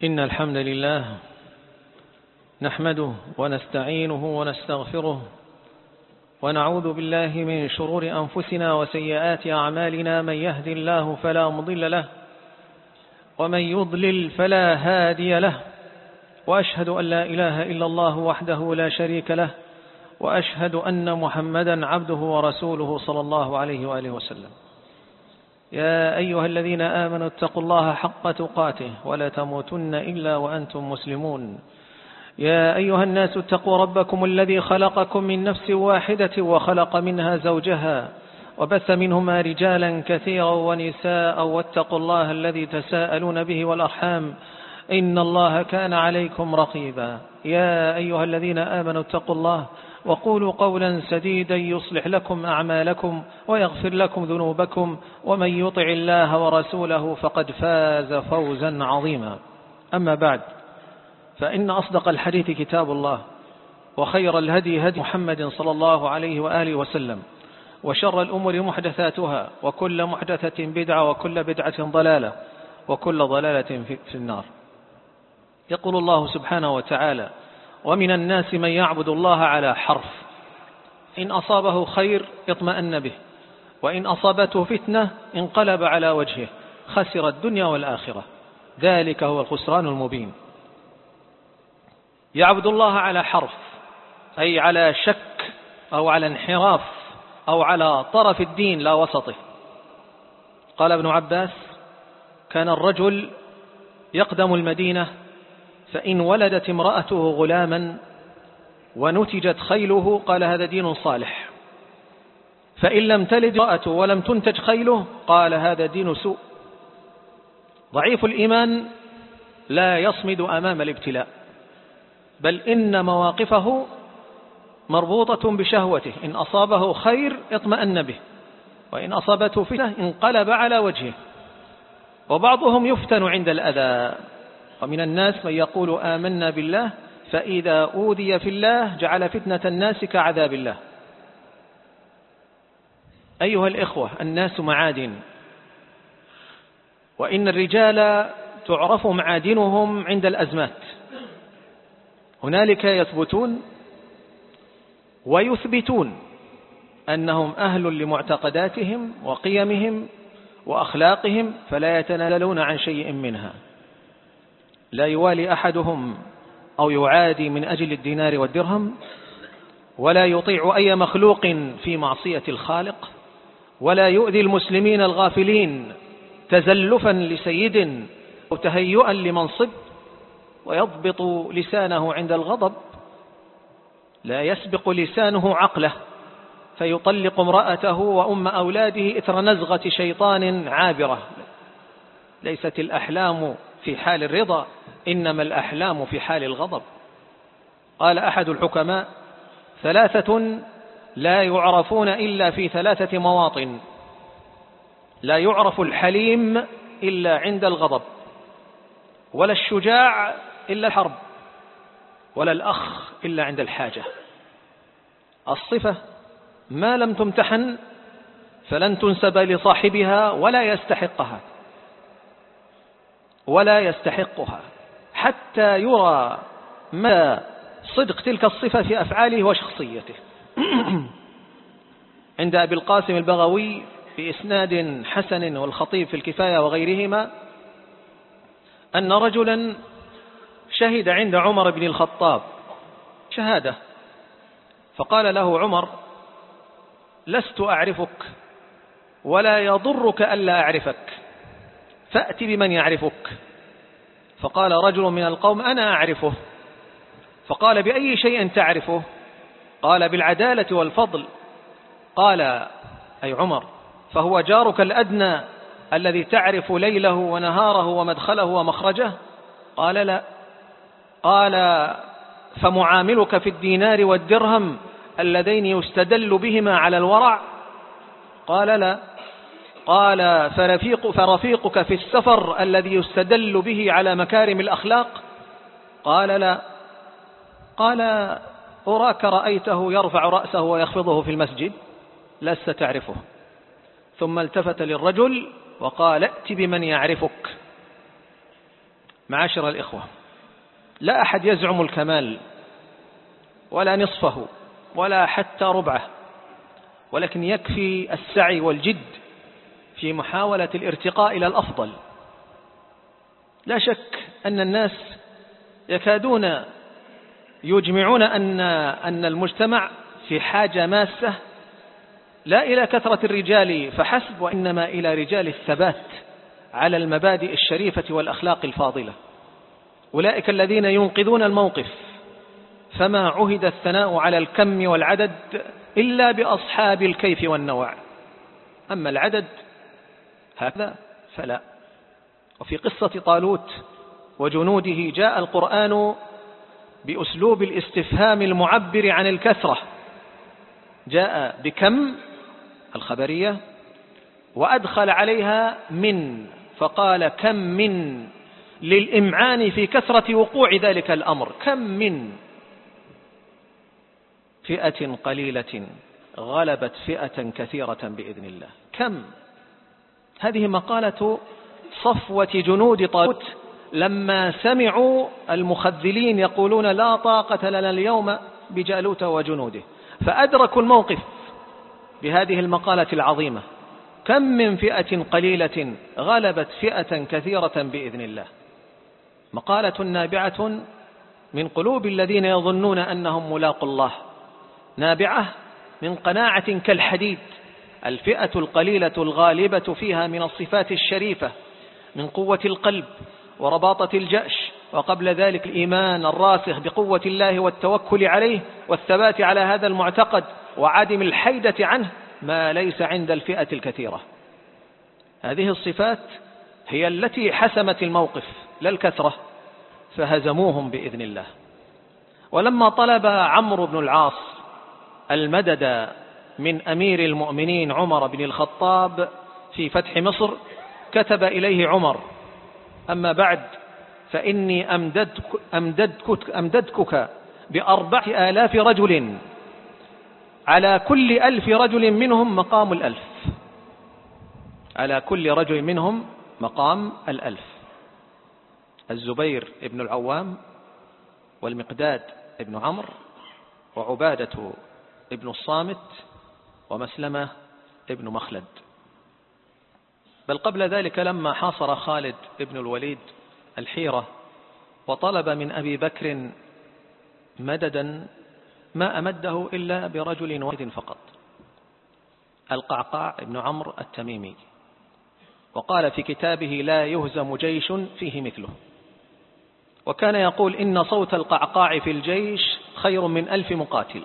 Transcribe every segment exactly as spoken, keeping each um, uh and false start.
إن الحمد لله نحمده ونستعينه ونستغفره ونعوذ بالله من شرور أنفسنا وسيئات أعمالنا. من يهد الله فلا مضل له ومن يضلل فلا هادي له، وأشهد أن لا إله إلا الله وحده لا شريك له، وأشهد أن محمدا عبده ورسوله صلى الله عليه وآله وسلم. يا أيها الذين آمنوا اتقوا الله حق تقاته ولا تموتن إلا وأنتم مسلمون. يا أيها الناس اتقوا ربكم الذي خلقكم من نفس واحدة وخلق منها زوجها وبث منهما رجالا كثيرا ونساء، واتقوا الله الذي تساءلون به والأرحام إن الله كان عليكم رقيبا. يا أيها الذين آمنوا اتقوا الله وقولوا قولا سديدا يصلح لكم أعمالكم ويغفر لكم ذنوبكم، ومن يطع الله ورسوله فقد فاز فوزا عظيما. أما بعد، فإن أصدق الحديث كتاب الله، وخير الهدي هدي محمد صلى الله عليه وآله وسلم، وشر الأمور محدثاتها، وكل محدثة بدعة، وكل بدعة ضلالة، وكل ضلالة في النار. يقول الله سبحانه وتعالى: ومن الناس من يعبد الله على حرف، إن أصابه خير اطمأن به، وإن أصابته فتنة انقلب على وجهه، خسر الدنيا والآخرة، ذلك هو الخسران المبين. يعبد الله على حرف، أي على شك أو على انحراف أو على طرف الدين لا وسطه. قال ابن عباس: كان الرجل يقدم المدينة، فإن ولدت امرأته غلاما ونتجت خيله قال هذا دين صالح، فإن لم تلد امرأته ولم تنتج خيله قال هذا دين سوء. ضعيف الإيمان لا يصمد أمام الابتلاء، بل إن مواقفه مربوطة بشهوته، إن أصابه خير اطمأن به، وإن أصابته فتنة انقلب على وجهه. وبعضهم يفتن عند الأذى، ومن الناس من يقول آمنا بالله فإذا أوذي في الله جعل فتنة الناس كعذاب الله. أيها الإخوة، الناس معادن، وإن الرجال تعرف معادنهم عند الأزمات. هنالك يثبتون ويثبتون أنهم أهل لمعتقداتهم وقيمهم وأخلاقهم، فلا يتنازلون عن شيء منها. لا يوالي أحدهم أو يعادي من أجل الدينار والدرهم، ولا يطيع أي مخلوق في معصية الخالق، ولا يؤذي المسلمين الغافلين تزلفا لسيد أو تهيئا لمنصب، ويضبط لسانه عند الغضب، لا يسبق لسانه عقله فيطلق امرأته وأم أولاده إثر نزغة شيطان عابرة. ليست الأحلام في حال الرضا، إنما الأحلام في حال الغضب. قال أحد الحكماء: ثلاثة لا يعرفون إلا في ثلاثة مواطن: لا يعرف الحليم إلا عند الغضب، ولا الشجاع إلا الحرب، ولا الأخ إلا عند الحاجة. الصفة ما لم تمتحن فلن تنسب لصاحبها ولا يستحقها ولا يستحقها حتى يرى ما صدق تلك الصفة في أفعاله وشخصيته. عند أبي القاسم البغوي بإسناد حسن والخطيب في الكفاية وغيرهما أن رجلا شهد عند عمر بن الخطاب شهادة، فقال له عمر: لست أعرفك ولا يضرك ألا أعرفك، فأت بمن يعرفك. فقال رجل من القوم: أنا أعرفه. فقال: بأي شيء تعرفه؟ قال: بالعدالة والفضل. قال أي عمر: فهو جارك الأدنى الذي تعرف ليله ونهاره ومدخله ومخرجه؟ قال: لا. قال: فمعاملك في الدينار والدرهم اللذين يستدل بهما على الورع؟ قال: لا. قال: فرفيق فرفيقك في السفر الذي يستدل به على مكارم الأخلاق؟ قال: لا. قال: أراك رأيته يرفع رأسه ويخفضه في المسجد، لست تعرفه. ثم التفت للرجل وقال: ائت بمن يعرفك. معاشر الإخوة، لا أحد يزعم الكمال ولا نصفه ولا حتى ربعه، ولكن يكفي السعي والجد في محاولة الارتقاء إلى الأفضل. لا شك أن الناس يكادون يجمعون أن أن المجتمع في حاجة ماسة لا إلى كثرة الرجال فحسب، وإنما إلى رجال الثبات على المبادئ الشريفة والأخلاق الفاضلة، أولئك الذين ينقذون الموقف. فما عهد الثناء على الكم والعدد إلا بأصحاب الكيف والنوع، أما العدد هكذا فلا. وفي قصة طالوت وجنوده جاء القرآن بأسلوب الاستفهام المعبر عن الكثرة، جاء بكم الخبرية وأدخل عليها من، فقال كم من، للإمعان في كثرة وقوع ذلك الأمر. كم من فئة قليلة غلبت فئة كثيرة بإذن الله. كم، هذه مقالة صفوة جنود طالوت لما سمعوا المخذلين يقولون لا طاقة لنا اليوم بجالوت وجنوده، فأدركوا الموقف بهذه المقالة العظيمة: كم من فئة قليلة غلبت فئة كثيرة بإذن الله. مقالة نابعة من قلوب الذين يظنون أنهم ملاقوا الله، نابعة من قناعة كالحديد. الفئة القليلة الغالبة فيها من الصفات الشريفة من قوة القلب ورباطة الجأش، وقبل ذلك الإيمان الراسخ بقوة الله والتوكل عليه والثبات على هذا المعتقد وعدم الحيدة عنه، ما ليس عند الفئة الكثيرة. هذه الصفات هي التي حسمت الموقف لا الكثرة، فهزموهم بإذن الله. ولما طلب عمرو بن العاص المدد من أمير المؤمنين عمر بن الخطاب في فتح مصر، كتب إليه عمر: أما بعد فإني أمددك, أمددك, أمددكك بأربعة آلاف رجل، على كل ألف رجل منهم مقام الألف، على كل رجل منهم مقام الألف. الزبير بن العوام والمقداد بن عمرو وعبادة ابن الصامت ومسلمة ابن مخلد. بل قبل ذلك لما حاصر خالد ابن الوليد الحيرة وطلب من أبي بكر مددا، ما أمده إلا برجل واحد فقط، القعقاع ابن عمرو التميمي، وقال في كتابه: لا يهزم جيش فيه مثله. وكان يقول: إن صوت القعقاع في الجيش خير من ألف مقاتل.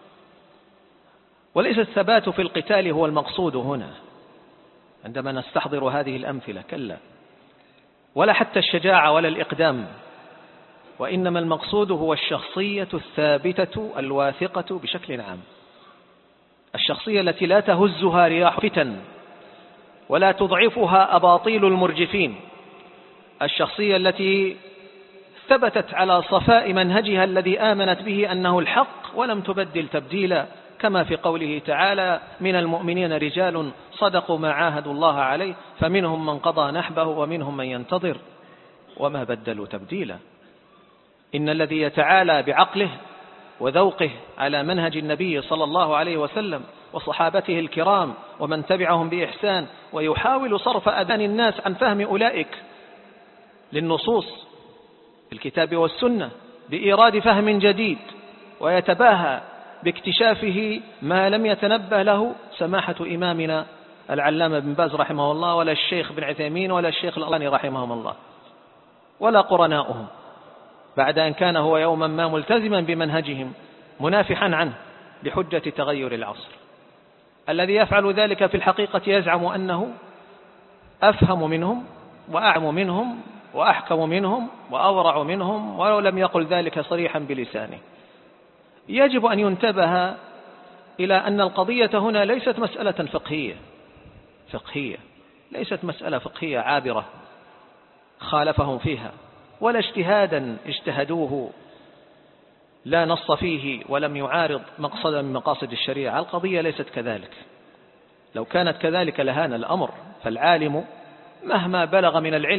وليس الثبات في القتال هو المقصود هنا عندما نستحضر هذه الأمثلة، كلا، ولا حتى الشجاعة ولا الإقدام، وإنما المقصود هو الشخصية الثابتة الواثقة بشكل عام، الشخصية التي لا تهزها رياح فتن ولا تضعفها أباطيل المرجفين، الشخصية التي ثبتت على صفاء منهجها الذي آمنت به أنه الحق ولم تبدل تبديلا، كما في قوله تعالى: من المؤمنين رجال صدقوا ما عاهدوا الله عليه فمنهم من قضى نحبه ومنهم من ينتظر وما بدلوا تبديلا. إن الذي يتعالى بعقله وذوقه على منهج النبي صلى الله عليه وسلم وصحابته الكرام ومن تبعهم بإحسان، ويحاول صرف أذهان الناس عن فهم أولئك للنصوص الكتاب والسنة بإيراد فهم جديد، ويتباهى باكتشافه ما لم يتنبه له سماحة إمامنا العلامة بن باز رحمه الله، ولا الشيخ بن عثيمين، ولا الشيخ الألباني رحمهم الله، ولا قرناؤهم، بعد أن كان هو يوما ما ملتزما بمنهجهم منافحا عنه بحجة تغير العصر. الذي يفعل ذلك في الحقيقة يزعم أنه أفهم منهم وأعلم منهم وأحكم منهم وأورع منهم، ولو لم يقل ذلك صريحا بلسانه. يجب أن ينتبه إلى أن القضية هنا ليست مسألة فقهية فقهية ليست مسألة فقهية عابرة خالفهم فيها، ولا اجتهادا اجتهدوه لا نص فيه ولم يعارض مقصدا من مقاصد الشريعة. القضية ليست كذلك، لو كانت كذلك لهان الأمر، فالعالم مهما بلغ من العلم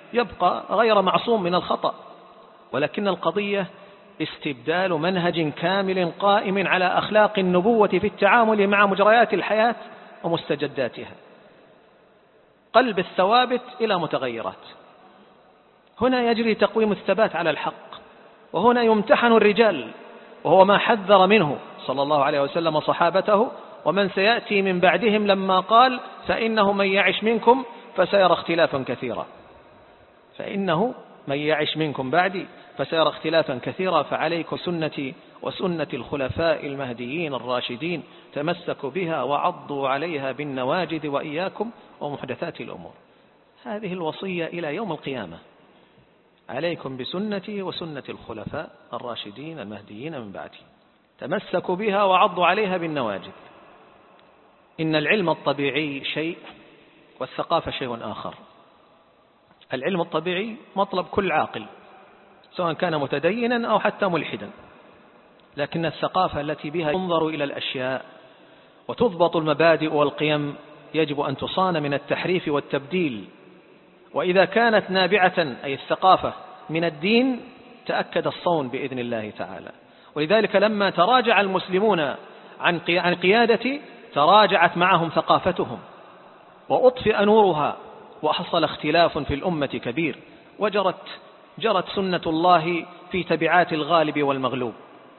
يبقى غير معصوم من الخطأ، ولكن القضية استبدال منهج كامل قائم على أخلاق النبوة في التعامل مع مجريات الحياة ومستجداتها، قلب الثوابت إلى متغيرات. هنا يجري تقويم الثبات على الحق، وهنا يمتحن الرجال، وهو ما حذر منه صلى الله عليه وسلم صحابته ومن سيأتي من بعدهم لما قال فإنه من يعش منكم فسيرى اختلافا كثيرا، فإنه من يعش منكم بعدي فسيرى اختلافا كثيرا، فعليكم سنتي وسنة الخلفاء المهديين الراشدين تمسكوا بها وعضوا عليها بالنواجذ وإياكم ومحدثات الأمور. هذه الوصية إلى يوم القيامة، عليكم بسنتي وسنة الخلفاء الراشدين المهديين من بعدي تمسكوا بها وعضوا عليها بالنواجذ. إن العلم الطبيعي شيء والثقافة شيء آخر. العلم الطبيعي مطلب كل عاقل سواء كان متدينا أو حتى ملحدا، لكن الثقافة التي بها ينظر إلى الأشياء وتضبط المبادئ والقيم يجب أن تصان من التحريف والتبديل، وإذا كانت نابعة أي الثقافة من الدين تأكد الصون بإذن الله تعالى. ولذلك لما تراجع المسلمون عن عن قيادة تراجعت معهم ثقافتهم وأطفئ نورها، وحصل اختلاف في الأمة كبير، وجرت جرت سنة الله في تبعات الغالب والمغلوب،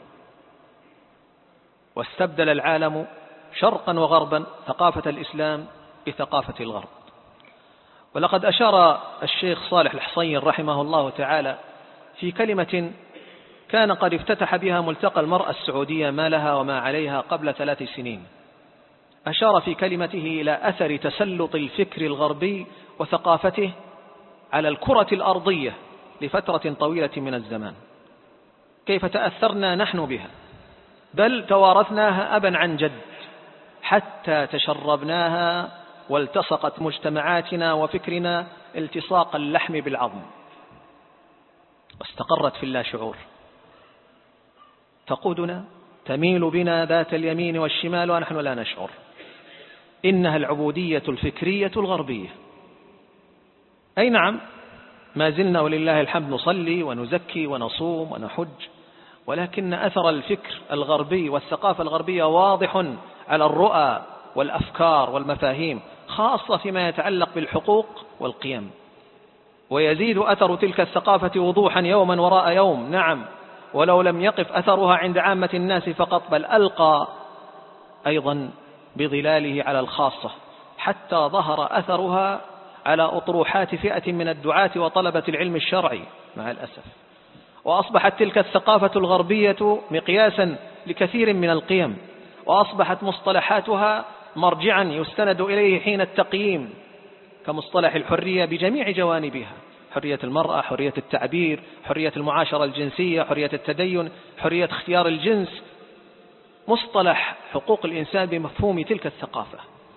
واستبدل العالم شرقا وغربا ثقافة الإسلام بثقافة الغرب. ولقد أشار الشيخ صالح الحصين رحمه الله تعالى في كلمة كان قد افتتح بها ملتقى المرأة السعودية ما لها وما عليها قبل ثلاث سنين، أشار في كلمته إلى أثر تسلط الفكر الغربي وثقافته على الكرة الأرضية لفترة طويلة من الزمان، كيف تأثرنا نحن بها، بل توارثناها أبا عن جد حتى تشربناها والتصقت مجتمعاتنا وفكرنا التصاق اللحم بالعظم، واستقرت في اللاشعور، تقودنا تميل بنا ذات اليمين والشمال ونحن لا نشعر. إنها العبودية الفكرية الغربية. أي نعم، ما زلنا ولله الحمد نصلي ونزكي ونصوم ونحج، ولكن أثر الفكر الغربي والثقافة الغربية واضح على الرؤى والأفكار والمفاهيم، خاصة فيما يتعلق بالحقوق والقيم، ويزيد أثر تلك الثقافة وضوحا يوما وراء يوم. نعم، ولو لم يقف أثرها عند عامة الناس فقط، بل ألقى أيضا بظلاله على الخاصة، حتى ظهر أثرها على أطروحات فئة من الدعاة وطلبة العلم الشرعي مع الأسف. وأصبحت تلك الثقافة الغربية مقياسا لكثير من القيم، وأصبحت مصطلحاتها مرجعا يستند إليه حين التقييم، كمصطلح الحرية بجميع جوانبها: حرية المرأة، حرية التعبير، حرية المعاشرة الجنسية، حرية التدين، حرية اختيار الجنس، مصطلح حقوق الإنسان بمفهوم تلك الثقافة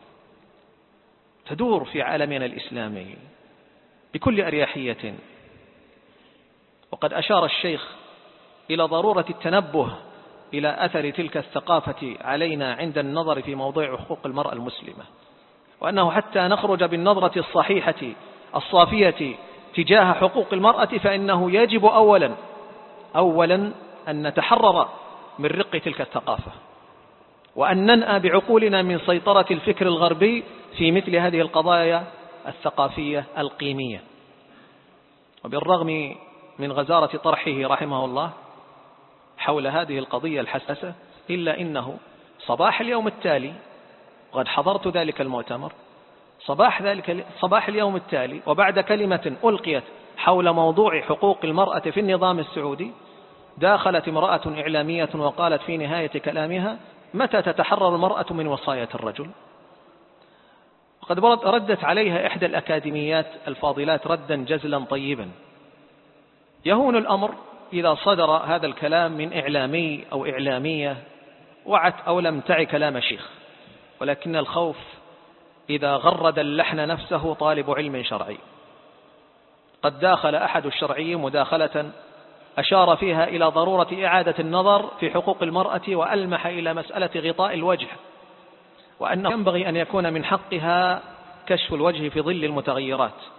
تدور في عالمنا الإسلامي بكل أريحية. وقد أشار الشيخ إلى ضرورة التنبه إلى أثر تلك الثقافة علينا عند النظر في موضوع حقوق المرأة المسلمة، وأنه حتى نخرج بالنظرة الصحيحة الصافية تجاه حقوق المرأة فإنه يجب أولا أولا أن نتحرر من رق تلك الثقافة، وأن ننأى بعقولنا من سيطرة الفكر الغربي في مثل هذه القضايا الثقافية القيمية. وبالرغم من غزارة طرحه رحمه الله حول هذه القضية الحساسة، إلا إنه صباح اليوم التالي، وقد حضرت ذلك المؤتمر، صباح ذلك صباح اليوم التالي وبعد كلمة ألقيت حول موضوع حقوق المرأة في النظام السعودي، داخلت امرأة إعلامية وقالت في نهاية كلامها: متى تتحرر المرأة من وصاية الرجل؟ وقد ردت عليها إحدى الأكاديميات الفاضلات ردا جزلا طيبا. يهون الأمر إذا صدر هذا الكلام من إعلامي أو إعلامية وعت أو لم تعي كلام شيخ، ولكن الخوف إذا غرد اللحن نفسه طالب علم شرعي. قد داخل أحد الشرعيين مداخلة أشار فيها إلى ضرورة إعادة النظر في حقوق المرأة، وألمح إلى مسألة غطاء الوجه، وأنه ينبغي أن يكون من حقها كشف الوجه في ظل المتغيرات،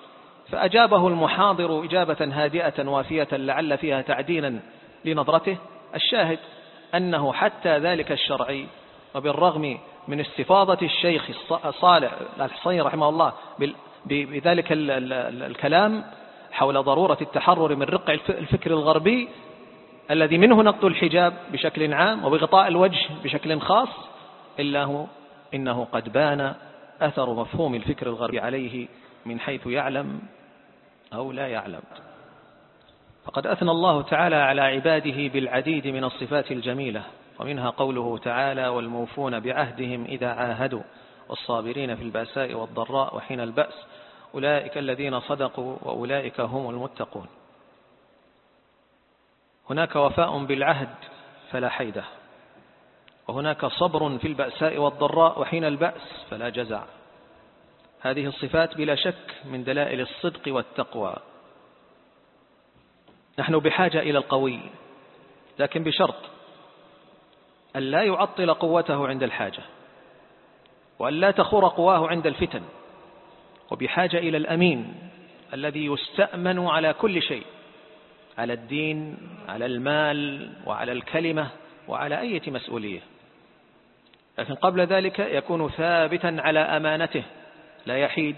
فأجابه المحاضر إجابة هادئة وافية لعل فيها تعديلا لنظرته. الشاهد أنه حتى ذلك الشرعي، وبالرغم من استفاضة الشيخ صالح الحصين رحمه الله بذلك الكلام حول ضرورة التحرر من رق الفكر الغربي الذي منه نقض الحجاب بشكل عام وبغطاء الوجه بشكل خاص، إلا هو إنه قد بان أثر مفهوم الفكر الغربي عليه من حيث يعلم أو لا يعلم. فقد أثنى الله تعالى على عباده بالعديد من الصفات الجميلة، ومنها قوله تعالى: والموفون بعهدهم إذا عاهدوا والصابرين في البأساء والضراء وحين البأس أولئك الذين صدقوا وأولئك هم المتقون. هناك وفاء بالعهد فلا حيدة، وهناك صبر في البأساء والضراء وحين البأس فلا جزع. هذه الصفات بلا شك من دلائل الصدق والتقوى. نحن بحاجة إلى القوي، لكن بشرط أن لا يعطل قوته عند الحاجة، وأن لا تخور قواه عند الفتن. وبحاجة إلى الأمين الذي يستأمن على كل شيء، على الدين، على المال، وعلى الكلمة، وعلى أي مسؤولية. لكن قبل ذلك يكون ثابتا على أمانته، لا يحيد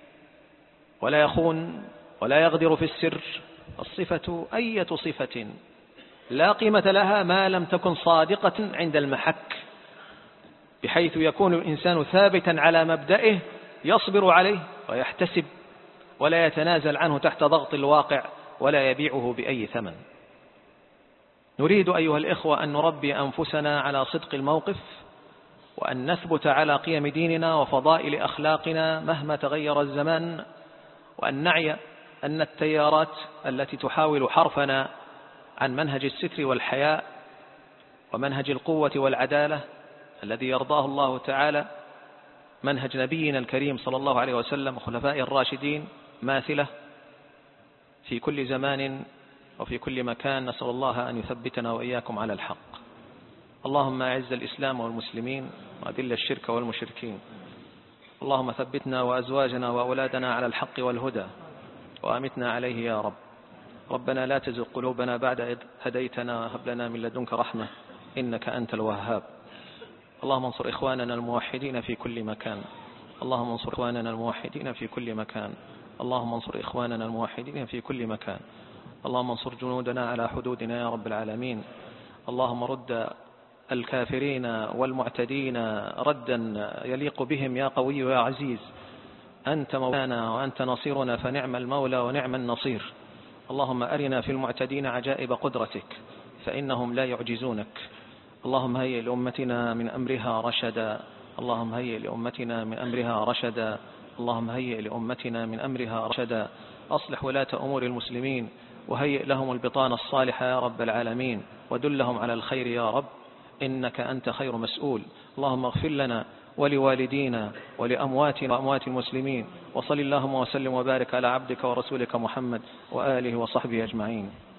ولا يخون ولا يغدر في السر. الصفة أية صفة لا قيمة لها ما لم تكن صادقة عند المحك، بحيث يكون الإنسان ثابتا على مبدئه يصبر عليه ويحتسب ولا يتنازل عنه تحت ضغط الواقع ولا يبيعه بأي ثمن. نريد أيها الإخوة أن نربي أنفسنا على صدق الموقف، وأن نثبت على قيم ديننا وفضائل أخلاقنا مهما تغير الزمان، وأن نعي أن التيارات التي تحاول حرفنا عن منهج الستر والحياء ومنهج القوة والعدالة الذي يرضاه الله تعالى، منهج نبينا الكريم صلى الله عليه وسلم وخلفائه الراشدين، ماثلة في كل زمان وفي كل مكان. نسأل الله أن يثبتنا وإياكم على الحق. اللهم أعز الإسلام والمسلمين وأذل الشرك والمشركين. اللهم ثبتنا وأزواجنا وأولادنا على الحق والهدى وأمتنا عليه يا رب. ربنا لا تزغ قلوبنا بعد إذ هديتنا وهب لنا من لدنك رحمة إنك أنت الوهاب. اللهم انصر إخواننا الموحدين في كل مكان. اللهم انصر إخواننا الموحدين في كل مكان. اللهم انصر إخواننا الموحدين في كل مكان. اللهم انصر جنودنا على حدودنا يا رب العالمين. اللهم رد الكافرين والمعتدين ردا يليق بهم يا قوي يا عزيز. أنت مولانا وأنت نصيرنا فنعم المولى ونعم النصير. اللهم أرنا في المعتدين عجائب قدرتك فإنهم لا يعجزونك. اللهم هيئ لأمتنا من أمرها رشدا. اللهم هيئ لأمتنا من أمرها رشدا. اللهم هيئ لأمتنا من أمرها رشدا. أصلح ولاة أمور المسلمين وهيئ لهم البطانة الصالحة يا رب العالمين، ودلهم على الخير يا رب إنك أنت خير مسؤول. اللهم اغفر لنا ولوالدينا ولأمواتنا وأموات المسلمين، وصل اللهم وسلم وبارك على عبدك ورسولك محمد وآله وصحبه أجمعين.